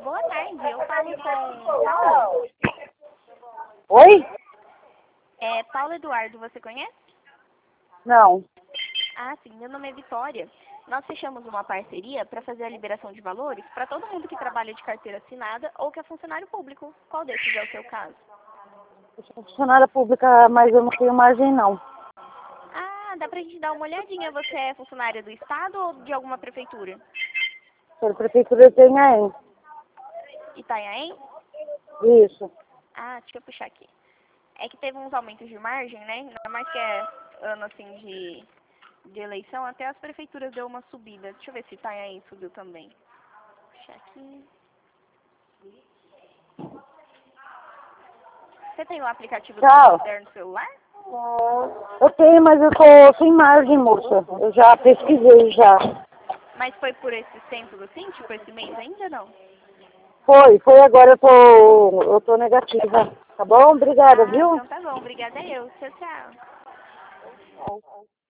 boa tarde. Eu falo com Paulo. Oi? É Paulo Eduardo, você conhece? Não. Ah, sim, meu nome é Vitória. Nós fechamos uma parceria para fazer a liberação de valores para todo mundo que trabalha de carteira assinada ou que é funcionário público. Qual desses é o seu caso? Eu sou funcionária pública, mas eu não tenho margem, não. Ah, dá pra gente dar uma olhadinha. Você é funcionária do Estado ou de alguma prefeitura? Pela prefeitura eu tenho aí. Itanhaém? Isso. Ah, deixa eu puxar aqui. É que teve uns aumentos de margem, né? Ainda mais que é ano assim de eleição, até as prefeituras deu uma subida. Deixa eu ver se Itanhaém subiu também. Puxar aqui. Você tem o aplicativo do Tchau. Santander no celular? Eu tenho, mas eu tô sem margem, moça. Eu já pesquisei, já. Mas foi por esses tempos assim? Tipo, esse mês ainda não? Foi agora eu tô negativa. Tá bom? Obrigada, Ah, viu? então tá bom. Obrigada eu. Tchau, tchau.